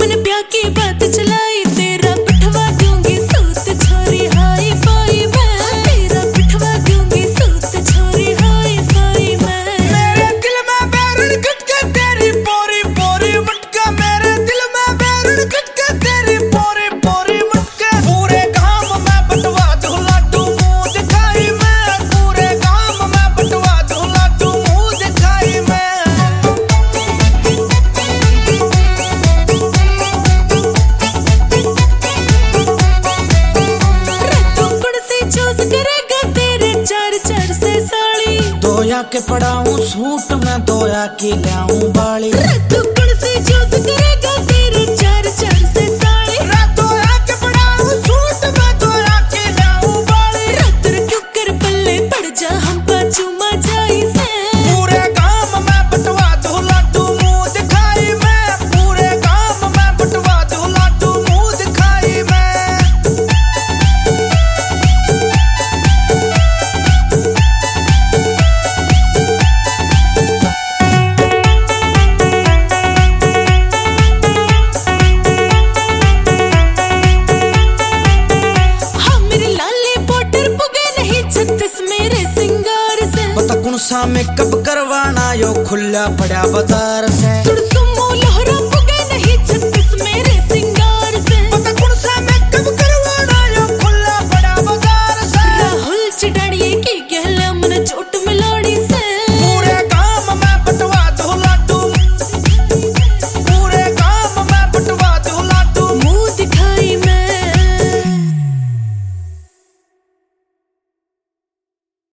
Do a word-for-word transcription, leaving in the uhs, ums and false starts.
मन ब्याह की बात चलाई, तेरा पिठवा दूंगी सूत छोरी हाई फाई मैं, तेरा पिठवा दूंगी सूत छोरी हाई फाई मैं। मेरे दिल में बैरन खटके तेरी पोरी पोरी मटका, मेरे दिल में बैरन खटके तेरी पोरी पोरी मटका। पूरे गांव में बटवा दूं लाडू मुंह दिखाई मैं, पूरे गांव में बटवा दूं लाडू मुंह दिखाई मैं। दोया के पढ़ाऊं सूट में, दोया की लाऊं बाली, तू कौन से चूज करेगा तेरे चार चार से साड़ी। दोया के पढ़ाऊं सूट में, दोया की लाऊं बाली, रात क्यों कर पल्ले पड़ जा हम पाछू मा जाई से। पूरे गांव में बटवा दूं लाडू मुंह दिखाई मैं, पूरे गांव में बटवा दूं लाडू मुंह दिखाई मैं। मेरे सिंगार से बता कौन सा मेकअप करवाना, यो खुला पड़ा बाजार से।